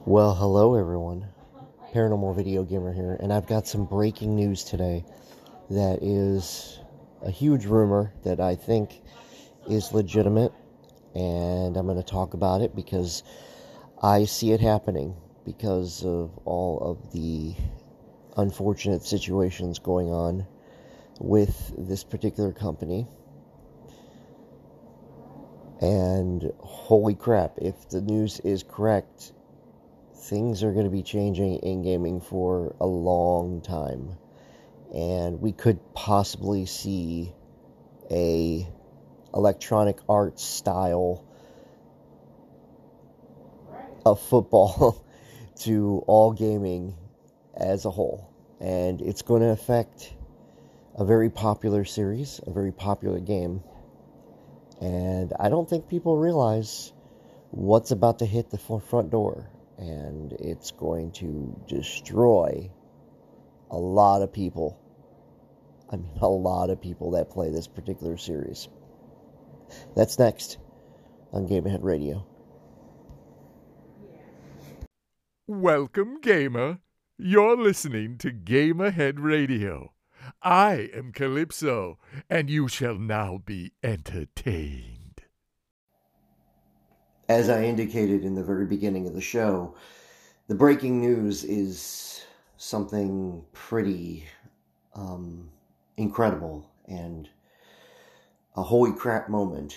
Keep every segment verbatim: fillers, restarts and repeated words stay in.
Well, hello everyone. Paranormal Video Gamer here, and I've got some breaking news today that is a huge rumor that I think is legitimate, and I'm going to talk about it because I see it happening because of all of the unfortunate situations going on with this particular company. And holy crap, if the news is correct, things are going to be changing in gaming for a long time, and we could possibly see a electronic arts style of football to all gaming as a whole, and it's going to affect a very popular series, a very popular game, and I don't think people realize what's about to hit the front door. And it's going to destroy a lot of people. I mean, a lot of people that play this particular series. That's next on Game Ahead Radio. Welcome, gamer. You're listening to Game Ahead Radio. I am Calypso, and you shall now be entertained. As I indicated in the very beginning of the show, the breaking news is something pretty um, incredible and a holy crap moment.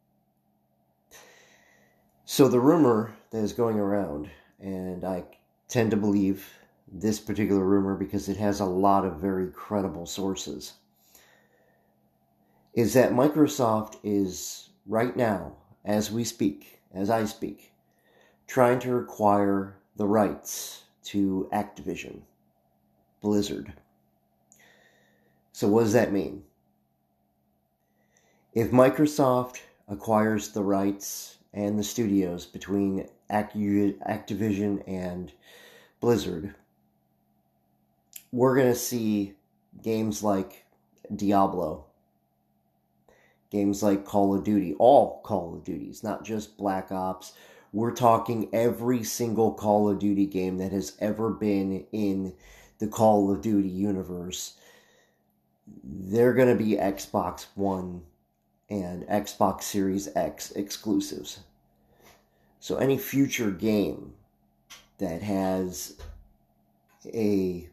So the rumor that is going around, and I tend to believe this particular rumor because it has a lot of very credible sources, is that Microsoft is right now, as we speak, as I speak, trying to acquire the rights to Activision Blizzard. So what does that mean? If Microsoft acquires the rights and the studios between Activision and Blizzard, we're going to see games like Diablo, games like Call of Duty, all Call of Duties, not just Black Ops. We're talking every single Call of Duty game that has ever been in the Call of Duty universe. They're going to be Xbox One and Xbox Series X exclusives. So any future game that has a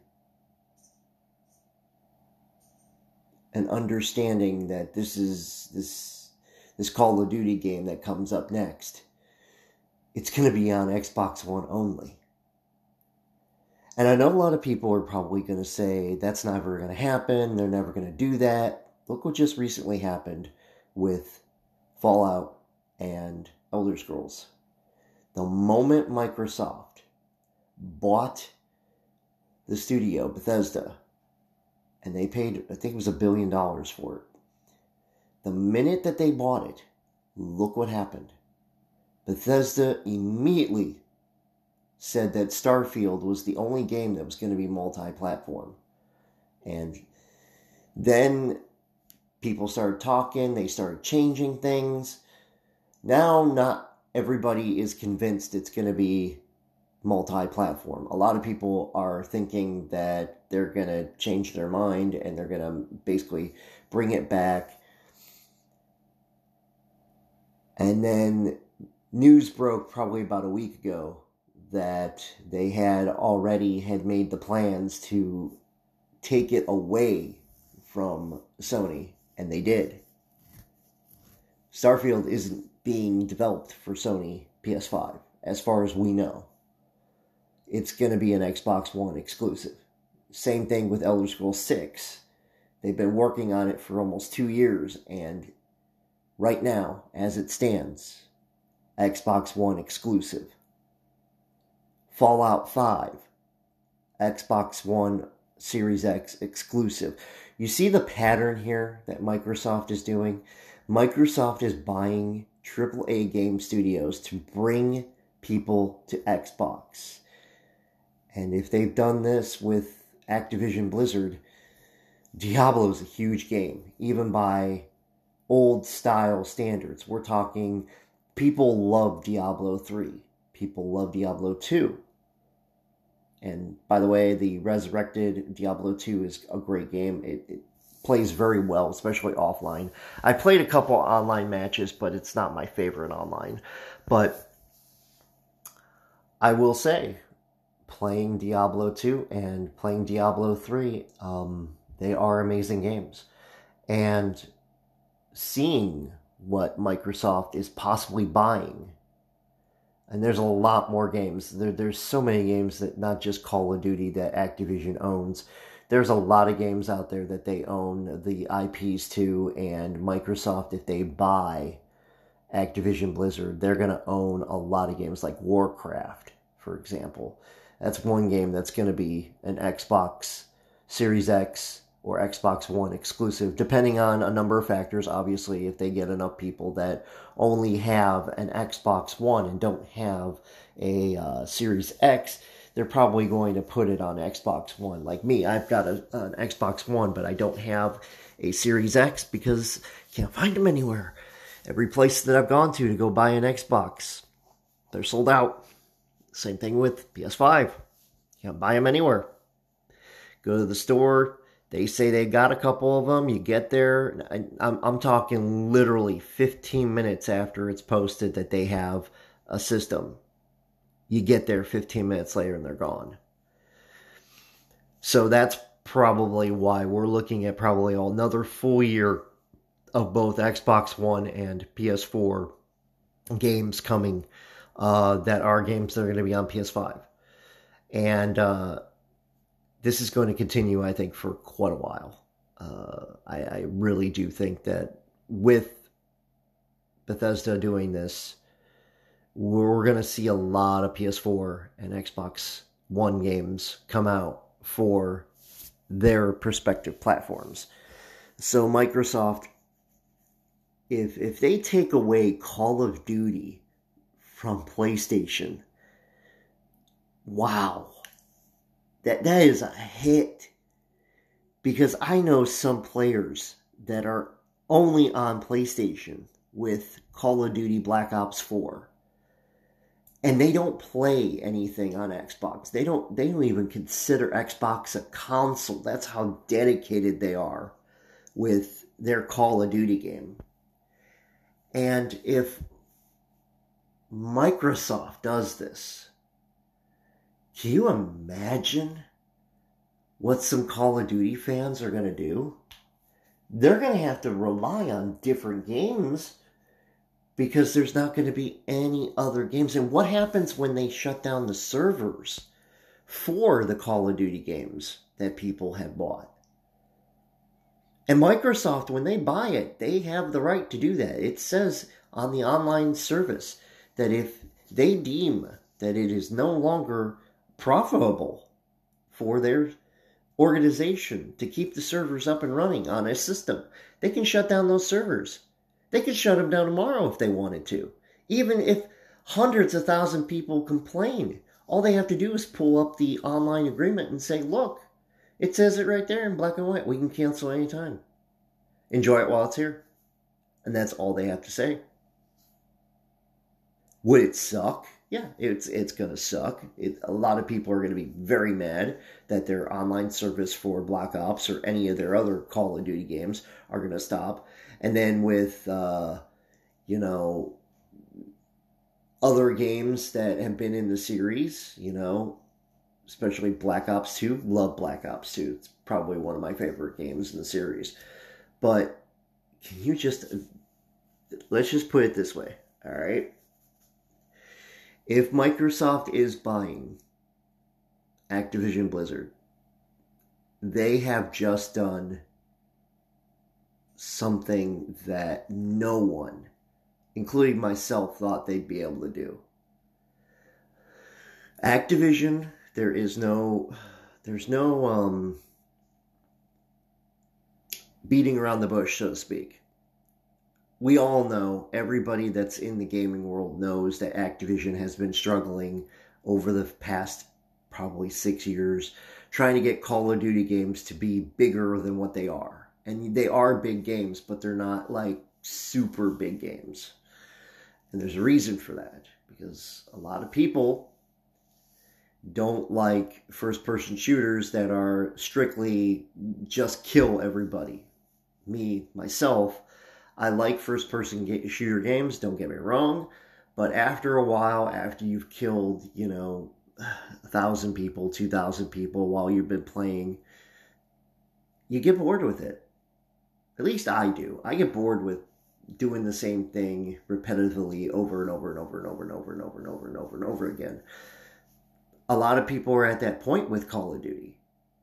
an understanding that this is this this Call of Duty game that comes up next, it's going to be on Xbox One only. And I know a lot of people are probably going to say that's never going to happen, they're never going to do that. Look what just recently happened with Fallout and Elder Scrolls. The moment Microsoft bought the studio, Bethesda, and they paid, I think it was a billion dollars for it. The minute that they bought it, look what happened. Bethesda immediately said that Starfield was the only game that was going to be multi-platform. And then people started talking, they started changing things. Now, not everybody is convinced it's going to be multi-platform. A lot of people are thinking that they're going to change their mind and they're going to basically bring it back. And then news broke probably about a week ago that they had already had made the plans to take it away from Sony, and they did. Starfield isn't being developed for Sony P S five, as far as we know. It's going to be an Xbox One exclusive. Same thing with Elder Scrolls six. They've been working on it for almost two years, and right now, as it stands, Xbox One exclusive. Fallout five, Xbox One Series X exclusive. You see the pattern here that Microsoft is doing? Microsoft is buying triple A game studios to bring people to Xbox. And if they've done this with Activision Blizzard, Diablo is a huge game, even by old style standards. We're talking, people love Diablo three. People love Diablo two. And by the way, the Resurrected Diablo two is a great game. It, it plays very well, especially offline. I played a couple online matches, but it's not my favorite online. But I will say, playing Diablo two and playing Diablo three, um, they are amazing games. And seeing what Microsoft is possibly buying, and there's a lot more games. There, there's so many games that not just Call of Duty that Activision owns. There's a lot of games out there that they own the I Ps to, and Microsoft, if they buy Activision Blizzard, they're going to own a lot of games like Warcraft, for example. That's one game that's going to be an Xbox Series X or Xbox One exclusive, depending on a number of factors. Obviously, if they get enough people that only have an Xbox One and don't have a uh, Series X, they're probably going to put it on Xbox One. Like me, I've got a, an Xbox One, but I don't have a Series X because I can't find them anywhere. Every place that I've gone to to go buy an Xbox, they're sold out. Same thing with P S five. Can't buy them anywhere. Go to the store. They say they got a couple of them. You get there. I, I'm, I'm talking literally fifteen minutes after it's posted that they have a system. You get there fifteen minutes later and they're gone. So that's probably why we're looking at probably another full year of both Xbox One and P S four games coming uh, that are games that are going to be on P S five. And uh, this is going to continue, I think, for quite a while. Uh, I, I really do think that with Bethesda doing this, we're going to see a lot of P S four and Xbox One games come out for their respective platforms. So Microsoft, if if they take away Call of Duty from PlayStation, wow, that that is a hit. Because I know some players that are only on PlayStation with Call of Duty Black Ops four. And they don't play anything on Xbox. They don't they don't even consider Xbox a console. That's how dedicated they are with their Call of Duty game. And if Microsoft does this, can you imagine what some Call of Duty fans are going to do? They're going to have to rely on different games because there's not going to be any other games. And what happens when they shut down the servers for the Call of Duty games that people have bought? And Microsoft, when they buy it, they have the right to do that. It says on the online service that if they deem that it is no longer profitable for their organization to keep the servers up and running on a system, they can shut down those servers. They could shut them down tomorrow if they wanted to. Even if hundreds of thousand people complain, all they have to do is pull up the online agreement and say, look, it says it right there in black and white. We can cancel anytime. Enjoy it while it's here. And that's all they have to say. Would it suck? Yeah, it's it's going to suck. It, a lot of people are going to be very mad that their online service for Black Ops or any of their other Call of Duty games are going to stop. And then with, uh, you know, other games that have been in the series, you know, especially Black Ops two. Love Black Ops two. It's probably one of my favorite games in the series. But can you just, let's just put it this way, all right? If Microsoft is buying Activision Blizzard, they have just done something that no one, including myself, thought they'd be able to do. Activision, there is no, there's no um, beating around the bush, so to speak. We all know, everybody that's in the gaming world knows that Activision has been struggling over the past probably six years trying to get Call of Duty games to be bigger than what they are. And they are big games, but they're not like super big games. And there's a reason for that. because a lot of people don't like first-person shooters that are strictly just kill everybody. Me, myself, I like first-person shooter games, don't get me wrong, but after a while, after you've killed, you know, a thousand people, two thousand people while you've been playing, you get bored with it. At least I do. I get bored with doing the same thing repetitively over and over and over and over and over and over and over and over and over again. A lot of people are at that point with Call of Duty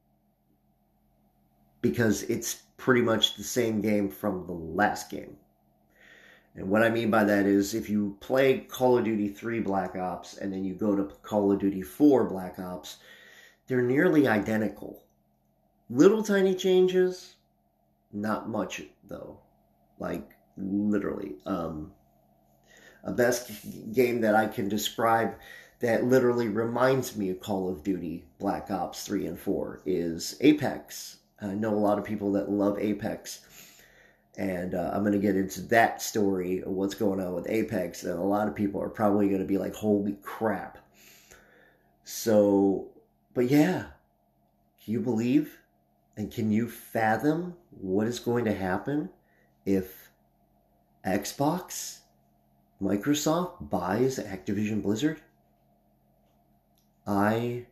because it's pretty much the same game from the last game. And what I mean by that is if you play Call of Duty three Black Ops and then you go to Call of Duty four Black Ops, they're nearly identical. Little tiny changes, not much though. Like, literally. Um, a best game that I can describe that literally reminds me of Call of Duty Black Ops three and four is Apex. I know a lot of people that love Apex, and uh, I'm going to get into that story of what's going on with Apex, and a lot of people are probably going to be like, holy crap. So, but yeah, can you believe and can you fathom what is going to happen if Xbox, Microsoft buys Activision Blizzard? I,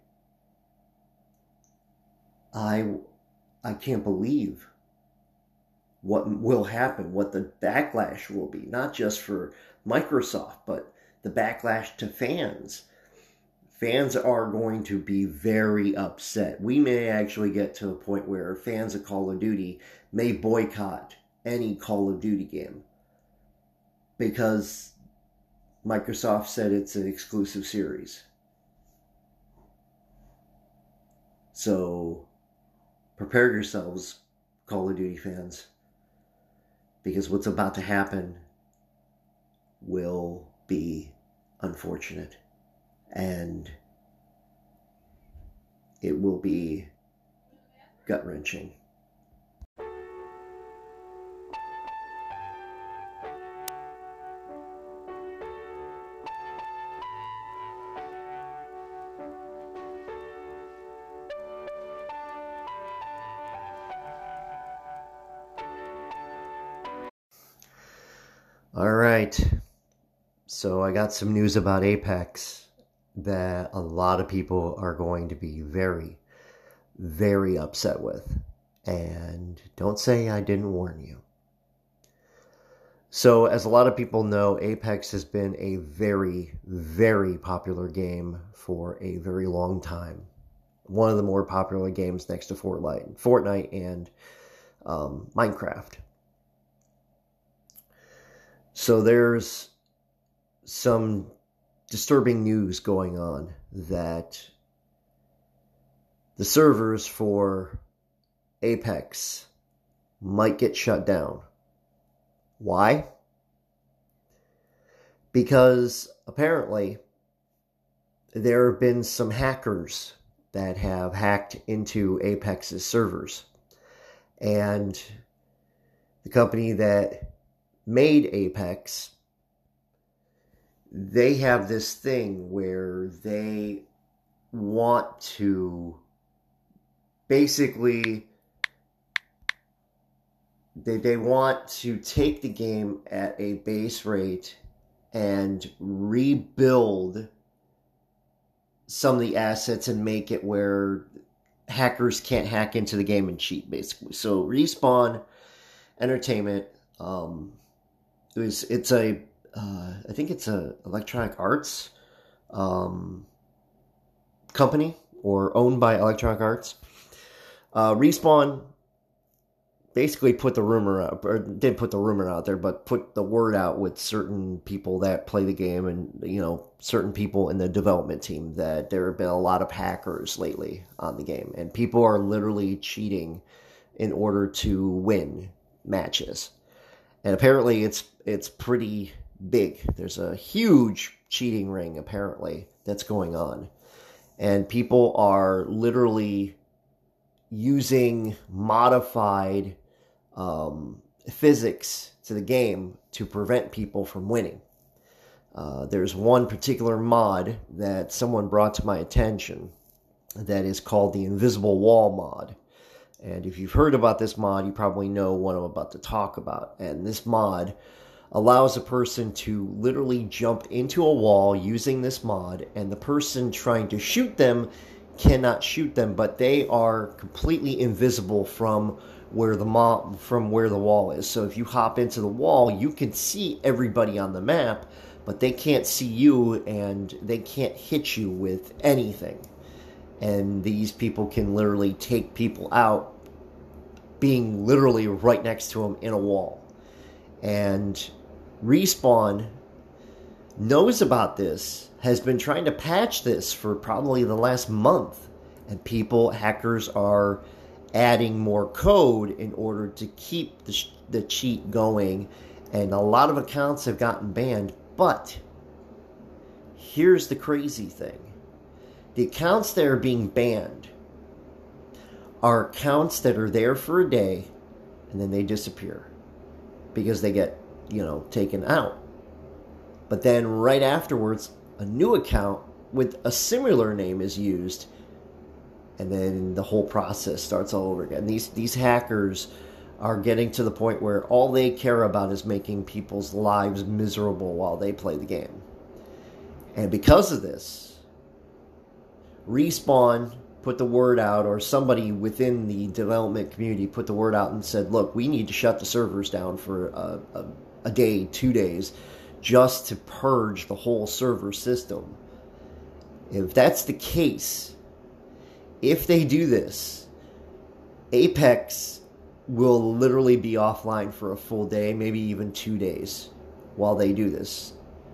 I, I can't believe what will happen, what the backlash will be, not just for Microsoft, but the backlash to fans. Fans are going to be very upset. We may actually get to a point where fans of Call of Duty may boycott any Call of Duty game because Microsoft said it's an exclusive series. So prepare yourselves, Call of Duty fans, because what's about to happen will be unfortunate, and it will be gut-wrenching. All right, so I got some news about Apex that a lot of people are going to be very, very upset with. And don't say I didn't warn you. So, as a lot of people know, Apex has been a very, very popular game for a very long time. One of the more popular games next to Fortnite, Fortnite and um, Minecraft. So there's some disturbing news going on that the servers for Apex might get shut down. Why? Because apparently there have been some hackers that have hacked into Apex's servers. And the company that made Apex, they have this thing where they want to basically they they want to take the game at a base rate and rebuild some of the assets and make it where hackers can't hack into the game and cheat, basically. So Respawn Entertainment, um, it was, it's a, uh, I think it's a Electronic Arts um, company, or owned by Electronic Arts. Uh, Respawn basically put the rumor out, or did put the rumor out there, but put the word out with certain people that play the game and, you know, certain people in the development team that there have been a lot of hackers lately on the game. And people are literally cheating in order to win matches. And apparently it's it's pretty big. There's a huge cheating ring, apparently, that's going on. And people are literally using modified um, physics to the game to prevent people from winning. Uh, there's one particular mod that someone brought to my attention that is called the Invisible Wall mod. And if you've heard about this mod, you probably know what I'm about to talk about. And this mod allows a person to literally jump into a wall using this mod, and the person trying to shoot them cannot shoot them, but they are completely invisible from where the mo- from where the wall is. So if you hop into the wall, you can see everybody on the map, but they can't see you, and they can't hit you with anything. And these people can literally take people out being literally right next to them in a wall. And Respawn knows about this, has been trying to patch this for probably the last month, and people, hackers, are adding more code in order to keep the, the cheat going, and a lot of accounts have gotten banned. But here's the crazy thing. The accounts that are being banned are accounts that are there for a day and then they disappear because they get, you know, taken out. But then right afterwards, a new account with a similar name is used, and then the whole process starts all over again. These these hackers are getting to the point where all they care about is making people's lives miserable while they play the game. And because of this, Respawn put the word out, or somebody within the development community put the word out and said, look, we need to shut the servers down for a, a, a day, two days, just to purge the whole server system. If that's the case, if they do this, Apex will literally be offline for a full day, maybe even two days while they do this.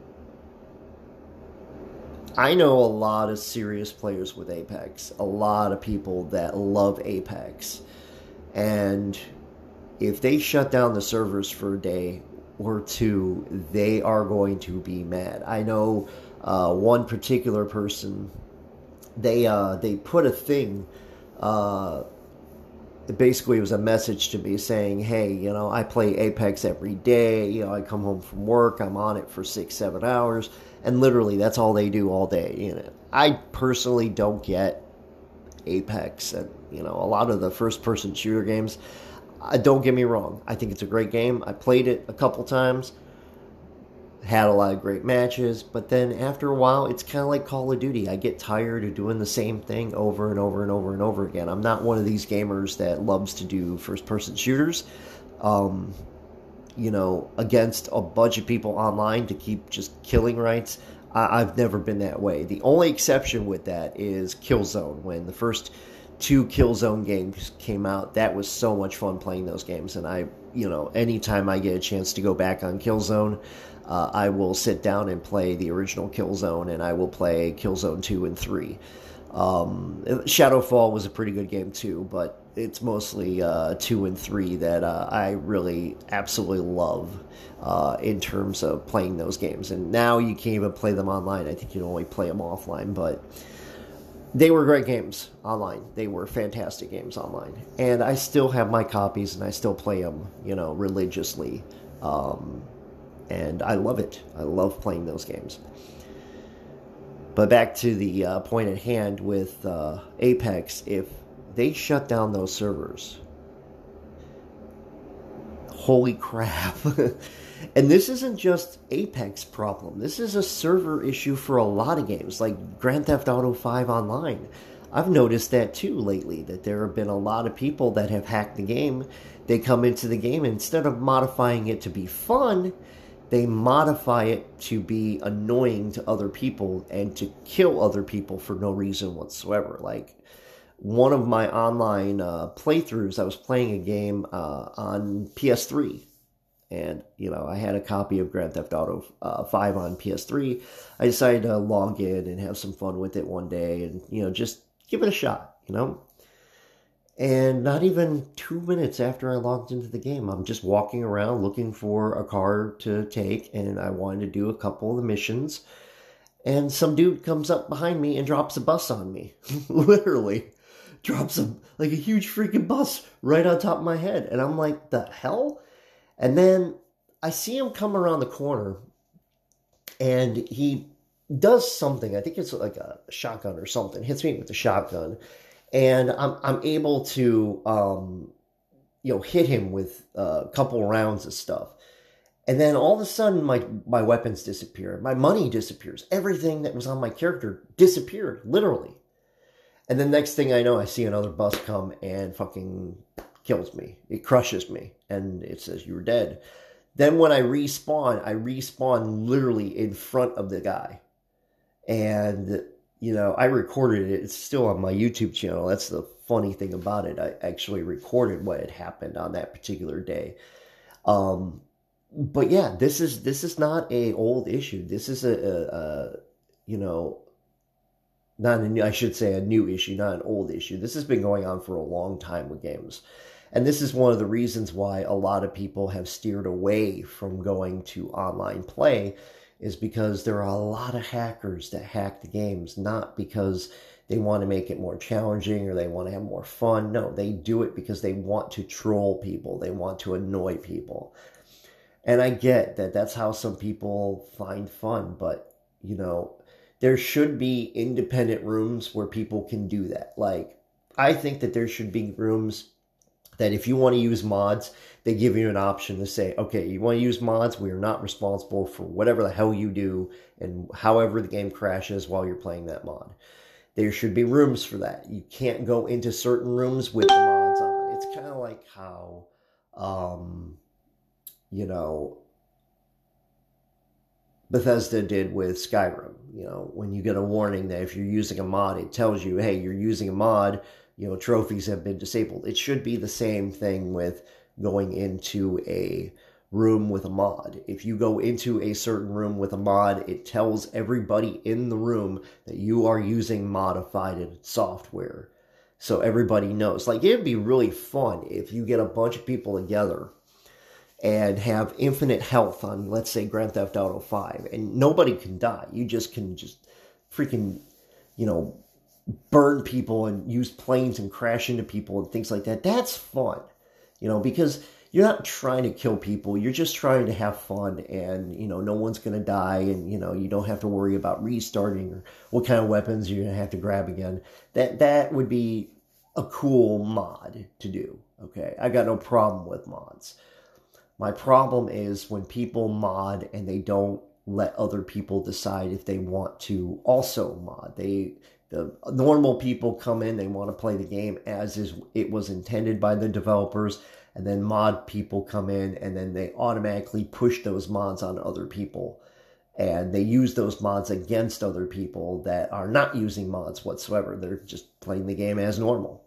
I know a lot of serious players with Apex, a lot of people that love Apex, and if they shut down the servers for a day or two, they are going to be mad. I know uh, one particular person, they uh, they put a thing, uh, basically it was a message to me saying, hey, you know, I play Apex every day, you know, I come home from work, I'm on it for six, seven hours, and literally that's all they do all day. You know, I personally don't get Apex, and, you know, a lot of the first-person shooter games, uh, don't get me wrong, I think it's a great game. I played it a couple times, had a lot of great matches, but then after a while, it's kind of like Call of Duty. I get tired of doing the same thing over and over and over and over again. I'm not one of these gamers that loves to do first-person shooters, um, you know, against a bunch of people online to keep just killing rights. I- I've never been that way. The only exception with that is Killzone. When the first two Killzone games came out, that was so much fun playing those games, and I, you know, anytime I get a chance to go back on Killzone, Uh, I will sit down and play the original Killzone, and I will play Killzone two and three. Um, Shadowfall was a pretty good game too, but it's mostly uh, two and three that uh, I really absolutely love uh, in terms of playing those games. And now you can't even play them online. I think you can only play them offline, but they were great games online. They were fantastic games online. And I still have my copies, and I still play them, you know, religiously. Um... And I love it. I love playing those games. But back to the uh, point at hand with uh, Apex, if they shut down those servers, holy crap. And this isn't just Apex problem. This is a server issue for a lot of games, like Grand Theft Auto five Online. I've noticed that too lately, that there have been a lot of people that have hacked the game. They come into the game, and instead of modifying it to be fun, they modify it to be annoying to other people and to kill other people for no reason whatsoever. Like, one of my online uh, playthroughs, I was playing a game uh, on P S three. And, you know, I had a copy of Grand Theft Auto uh, five on P S three. I decided to log in and have some fun with it one day and, you know, just give it a shot, you know. And not even two minutes after I logged into the game, I'm just walking around looking for a car to take, and I wanted to do a couple of the missions. And some dude comes up behind me and drops a bus on me. Literally. Drops a, like a huge freaking bus right on top of my head. And I'm like, the hell? And then I see him come around the corner, and he does something. I think it's like a shotgun or something. Hits me with the shotgun, and I'm I'm able to um, you know hit him with a couple rounds of stuff. And then all of a sudden, my, my weapons disappear. My money disappears. Everything that was on my character disappeared, literally. And then next thing I know, I see another bus come and fucking kills me. It crushes me. And it says, you're dead. Then when I respawn, I respawn literally in front of the guy. And, you know, I recorded it. It's still on my YouTube channel. That's the funny thing about it. I actually recorded what had happened on that particular day. Um... But yeah, this is this is not a old issue. This is a, a, a you know, not a new, I should say a new issue, not an old issue. This has been going on for a long time with games. And this is one of the reasons why a lot of people have steered away from going to online play, is because there are a lot of hackers that hack the games, not because they want to make it more challenging or they want to have more fun. No, they do it because they want to troll people. They want to annoy people. And I get that that's how some people find fun, but, you know, there should be independent rooms where people can do that. Like, I think that there should be rooms that if you want to use mods, they give you an option to say, okay, you want to use mods, we are not responsible for whatever the hell you do and however the game crashes while you're playing that mod. There should be rooms for that. You can't go into certain rooms with the mods on. It's kind of like how... Um, you know, Bethesda did with Skyrim. You know, when you get a warning that if you're using a mod, it tells you, hey, you're using a mod, you know, trophies have been disabled. It should be the same thing with going into a room with a mod. If you go into a certain room with a mod, it tells everybody in the room that you are using modified software. So everybody knows. Like, it'd be really fun if you get a bunch of people together and have infinite health on, let's say, Grand Theft Auto five, and nobody can die. You just can just freaking, you know, burn people and use planes and crash into people and things like that. That's fun, you know, because you're not trying to kill people. You're just trying to have fun, and, you know, no one's going to die, and, you know, you don't have to worry about restarting or what kind of weapons you're going to have to grab again. That, that would be a cool mod to do, okay? I got no problem with mods. My problem is when people mod and they don't let other people decide if they want to also mod. They, the normal people come in, they want to play the game as is it was intended by the developers, and then mod people come in and then they automatically push those mods on other people. And they use those mods against other people that are not using mods whatsoever. They're just playing the game as normal.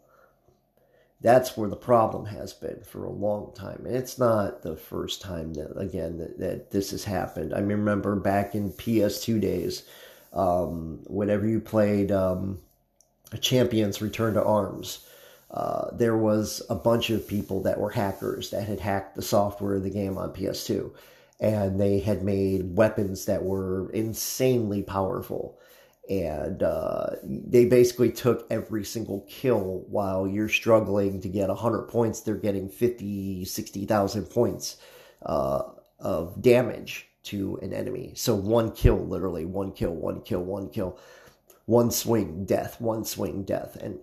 That's where the problem has been for a long time. And it's not the first time that, again, that, that this has happened. I remember back in P S two days, um, whenever you played um, Champions Return to Arms, uh, there was a bunch of people that were hackers that had hacked the software of the game on P S two. And they had made weapons that were insanely powerful. And uh, they basically took every single kill while you're struggling to get one hundred points. They're getting fifty, sixty thousand points uh, of damage to an enemy. So one kill, literally, one kill, one kill, one kill, one swing, death, one swing, death. And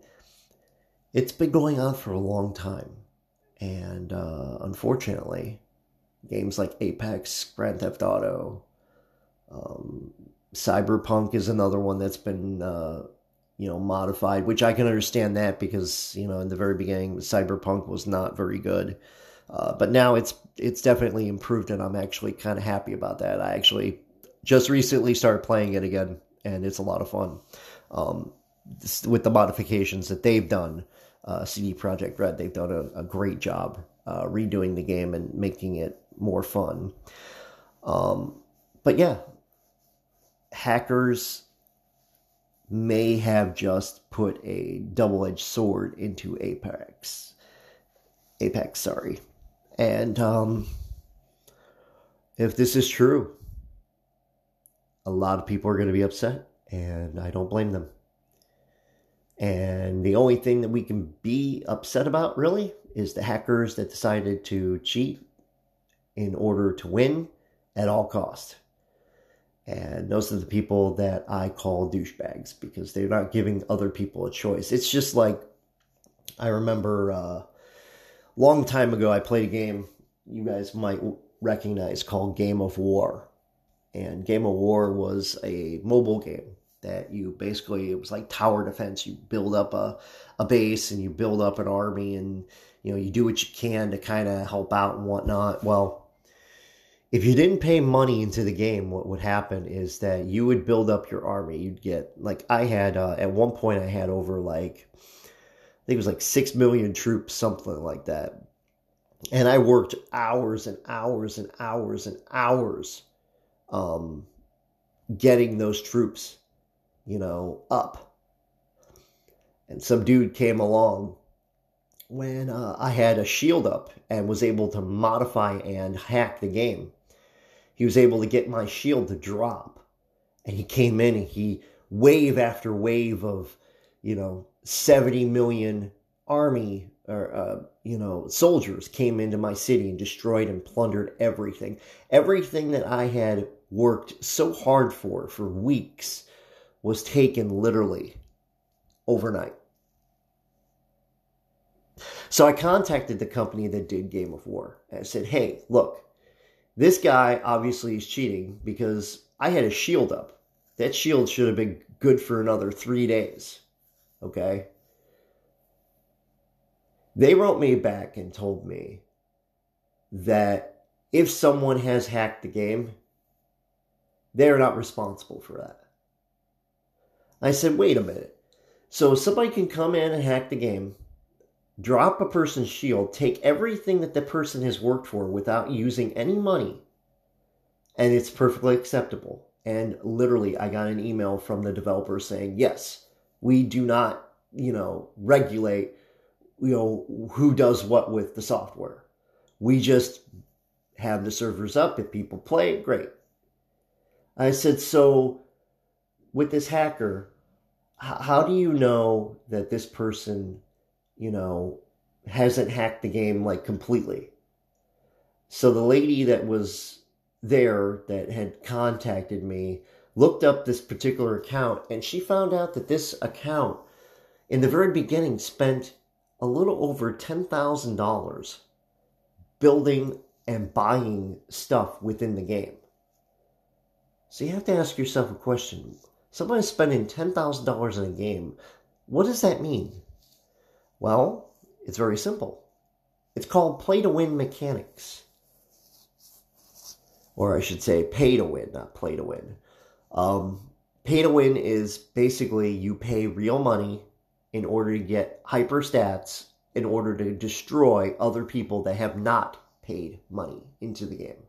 it's been going on for a long time. And uh, unfortunately, games like Apex, Grand Theft Auto, um, Cyberpunk is another one that's been, uh, you know, modified, which I can understand that because, you know, in the very beginning, Cyberpunk was not very good. Uh, but now it's it's definitely improved, and I'm actually kind of happy about that. I actually just recently started playing it again, and it's a lot of fun. Um, this, with the modifications that they've done, uh, C D Projekt Red, they've done a, a great job uh, redoing the game and making it more fun. Um, but yeah. Hackers may have just put a double-edged sword into Apex. Apex, sorry. And um, if this is true, a lot of people are going to be upset, and I don't blame them. And the only thing that we can be upset about, really, is the hackers that decided to cheat in order to win at all costs. And those are the people that I call douchebags because they're not giving other people a choice. It's just like, I remember a uh, long time ago, I played a game you guys might recognize called Game of War. And Game of War was a mobile game that you basically, it was like tower defense. You build up a, a base and you build up an army and, you know, you do what you can to kind of help out and whatnot. Well, if you didn't pay money into the game, what would happen is that you would build up your army. You'd get, like I had, uh, at one point I had over like, I think it was like six million troops, something like that. And I worked hours and hours and hours and hours um, getting those troops, you know, up. And some dude came along when uh, I had a shield up and was able to modify and hack the game. He was able to get my shield to drop. And he came in and he, wave after wave of, you know, seventy million army or, uh, you know, soldiers came into my city and destroyed and plundered everything. Everything that I had worked so hard for, for weeks, was taken literally overnight. So I contacted the company that did Game of War. And I said, hey, look, this guy obviously is cheating because I had a shield up. That shield should have been good for another three days. Okay? They wrote me back and told me that if someone has hacked the game, they're not responsible for that. I said, wait a minute. So somebody can come in and hack the game, drop a person's shield, take everything that the person has worked for without using any money, and it's perfectly acceptable. And literally, I got an email from the developer saying, yes, we do not, you know, regulate, you know, who does what with the software. We just have the servers up. If people play, great. I said, so with this hacker, how do you know that this person, you know, hasn't hacked the game like completely? So the lady that was there that had contacted me looked up this particular account, and she found out that this account in the very beginning spent a little over ten thousand dollars building and buying stuff within the game. So you have to ask yourself a question. Somebody spending ten thousand dollars in a game, what does that mean? Well, it's very simple. It's called play-to-win mechanics. Or I should say pay-to-win, not play-to-win. Um, pay-to-win is basically you pay real money in order to get hyper stats, in order to destroy other people that have not paid money into the game.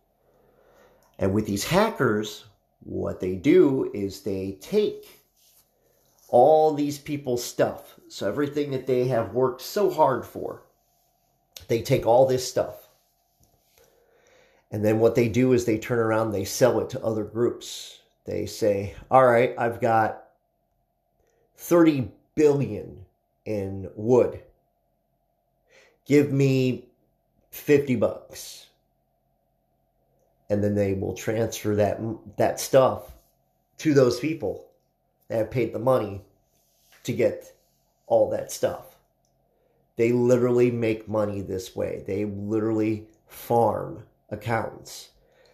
And with these hackers, what they do is they take all these people's stuff. So everything that they have worked so hard for, they take all this stuff. And then what they do is they turn around, they sell it to other groups. They say, all right, I've got thirty billion in wood. Give me fifty bucks. And then they will transfer that, that stuff to those people that have paid the money to get all that stuff. They literally make money this way. They literally farm accounts.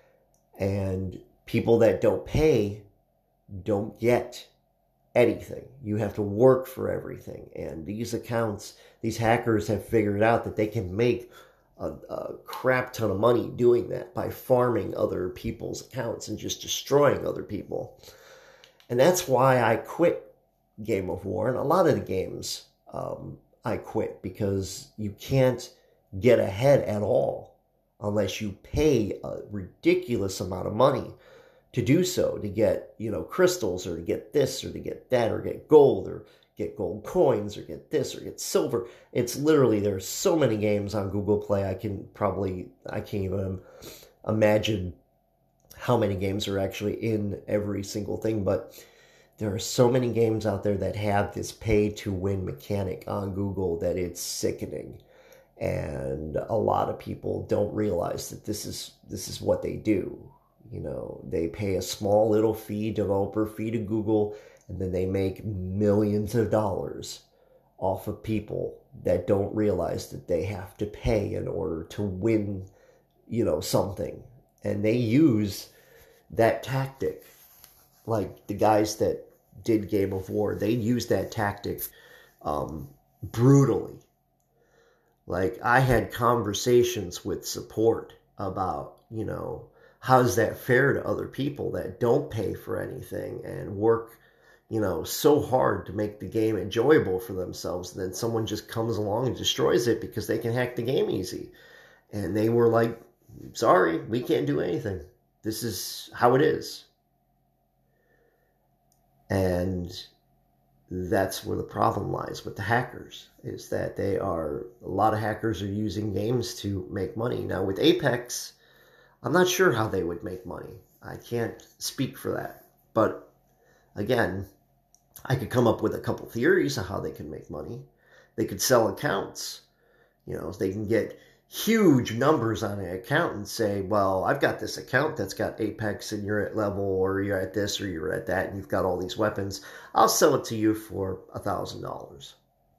And people that don't pay don't get anything. You have to work for everything. And these accounts, these hackers have figured out that they can make a, a crap ton of money doing that by farming other people's accounts and just destroying other people. And that's why I quit Game of War. And a lot of the games um, I quit because you can't get ahead at all unless you pay a ridiculous amount of money to do so, to get, you know, crystals or to get this or to get that or get gold or get gold coins or get this or get silver. It's literally, there's so many games on Google Play. I can probably, I can't even imagine how many games are actually in every single thing, but there are so many games out there that have this pay to win mechanic on Google that it's sickening. And a lot of people don't realize that this is, this is what they do. You know, they pay a small little fee, developer fee to Google, and then they make millions of dollars off of people that don't realize that they have to pay in order to win, you know, something. And they use that tactic. Like the guys that did Game of War, they use that tactic um, brutally. Like, I had conversations with support about, you know, how's that fair to other people that don't pay for anything and work, you know, so hard to make the game enjoyable for themselves, and then someone just comes along and destroys it because they can hack the game easy. And they were like, sorry, we can't do anything. This is how it is. And that's where the problem lies with the hackers, is that they are, a lot of hackers are using games to make money. Now with Apex, I'm not sure how they would make money. I can't speak for that. But again, I could come up with a couple theories of how they can make money. They could sell accounts. You know, they can get huge numbers on an account and say, well, I've got this account that's got Apex and you're at level, or you're at this, or you're at that, and you've got all these weapons. I'll sell it to you for a thousand dollars.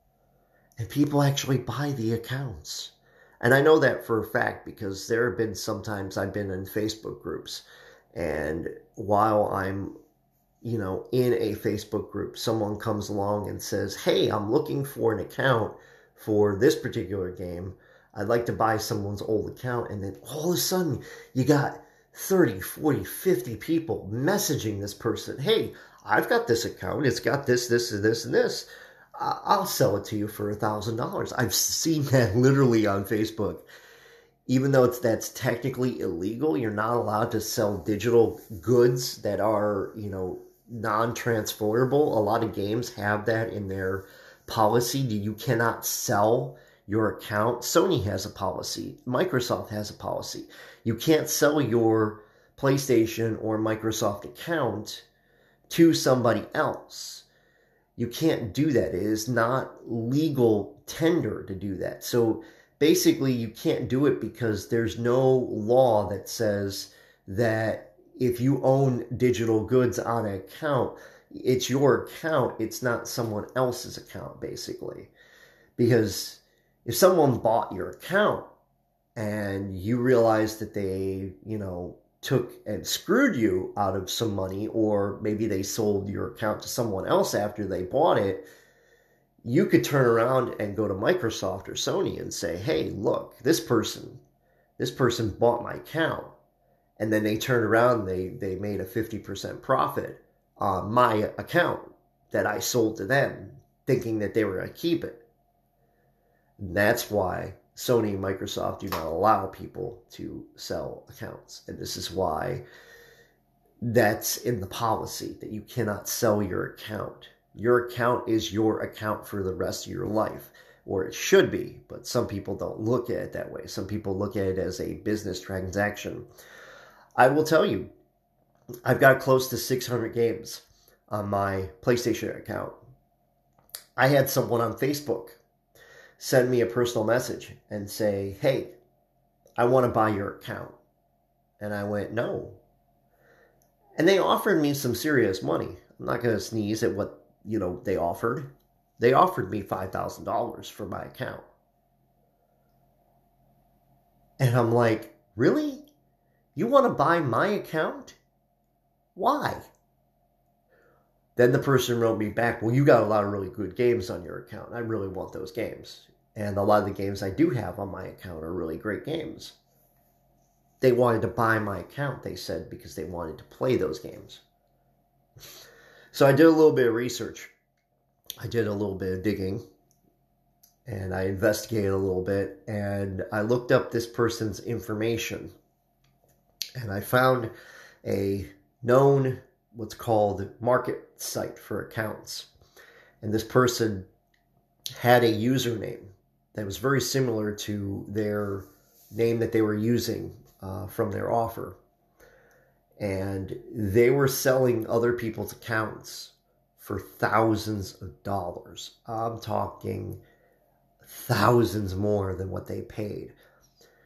And people actually buy the accounts. And I know that for a fact because there have been sometimes I've been in Facebook groups, and while I'm, you know, in a Facebook group, someone comes along and says, hey, I'm looking for an account for this particular game. I'd like to buy someone's old account. And then all of a sudden you got thirty, forty, fifty people messaging this person. Hey, I've got this account. It's got this, this, and this, and this. I'll sell it to you for a thousand dollars. I've seen that literally on Facebook. Even though it's, that's technically illegal, you're not allowed to sell digital goods that are, you know, non-transferable. A lot of games have that in their policy. You cannot sell your account. Sony has a policy. Microsoft has a policy. You can't sell your PlayStation or Microsoft account to somebody else. You can't do that. It is not legal tender to do that. So basically, you can't do it because there's no law that says that if you own digital goods on an account, it's your account. It's not someone else's account, basically. Because if someone bought your account and you realize that they, you know, took and screwed you out of some money, or maybe they sold your account to someone else after they bought it, you could turn around and go to Microsoft or Sony and say, hey, look, this person, this person bought my account. And then they turned around and they, they made a fifty percent profit on my account that I sold to them, thinking that they were going to keep it. And that's why Sony and Microsoft do not allow people to sell accounts. And this is why that's in the policy, that you cannot sell your account. Your account is your account for the rest of your life, or it should be, but some people don't look at it that way. Some people look at it as a business transaction. I will tell you, I've got close to six hundred games on my PlayStation account. I had someone on Facebook send me a personal message and say, hey, I want to buy your account. And I went, no. And they offered me some serious money. I'm not going to sneeze at what, you know, they offered. They offered me five thousand dollars for my account. And I'm like, really? You want to buy my account? Why? Then the person wrote me back, well, you got a lot of really good games on your account. I really want those games. And a lot of the games I do have on my account are really great games. They wanted to buy my account, they said, because they wanted to play those games. So I did a little bit of research. I did a little bit of digging. And I investigated a little bit. And I looked up this person's information. And I found a known, what's called, market site for accounts. And this person had a username that was very similar to their name that they were using uh, from their offer. And they were selling other people's accounts for thousands of dollars. I'm talking thousands more than what they paid.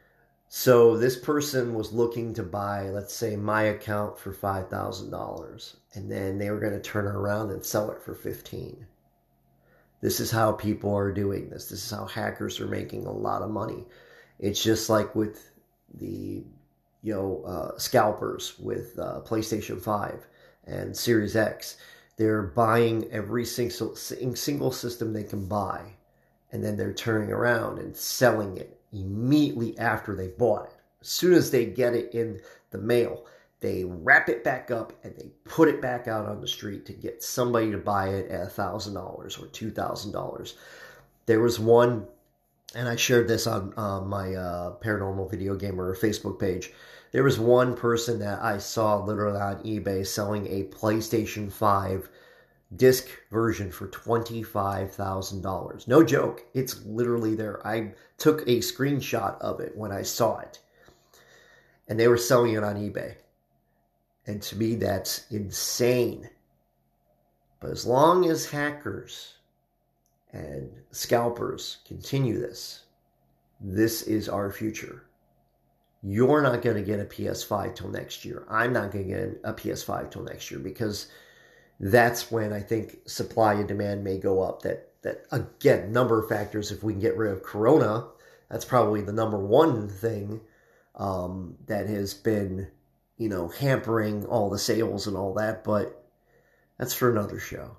So this person was looking to buy, let's say, my account for five thousand dollars, and then they were going to turn it around and sell it for fifteen thousand dollars. This is how people are doing this. This is how hackers are making a lot of money. It's just like with the, you know, uh, scalpers with uh, PlayStation five and Series X. They're buying every single, single system they can buy, and then they're turning around and selling it immediately after they bought it. As soon as they get it in the mail, they wrap it back up and they put it back out on the street to get somebody to buy it at one thousand dollars or two thousand dollars. There was one, and I shared this on uh, my uh, Paranormal Video Gamer Facebook page. There was one person that I saw literally on eBay selling a PlayStation five disc version for twenty-five thousand dollars. No joke. It's literally there. I took a screenshot of it when I saw it. And they were selling it on eBay. And to me, that's insane. But as long as hackers and scalpers continue this, this is our future. You're not going to get a P S five till next year. I'm not going to get a P S five till next year, because that's when I think supply and demand may go up. That, that again, number of factors. If we can get rid of Corona, that's probably the number one thing um, that has been, you know, hampering all the sales and all that. But that's for another show.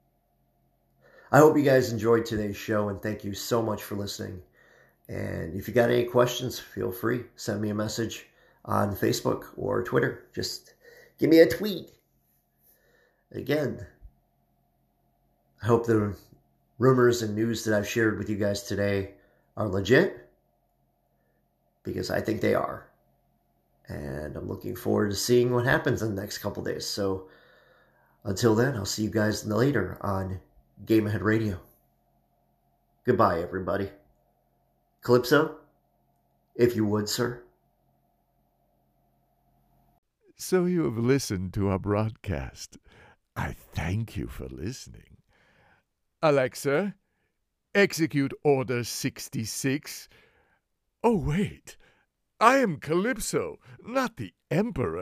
I hope you guys enjoyed today's show, and thank you so much for listening. And if you got any questions, feel free. Send me a message on Facebook or Twitter. Just give me a tweet. Again, I hope the rumors and news that I've shared with you guys today are legit, because I think they are. And I'm looking forward to seeing what happens in the next couple days. So until then, I'll see you guys later on Game Ahead Radio. Goodbye, everybody. Calypso, if you would, sir. So you have listened to our broadcast. I thank you for listening. Alexa, execute Order sixty-six. Oh, wait. I am Calypso, not the Emperor.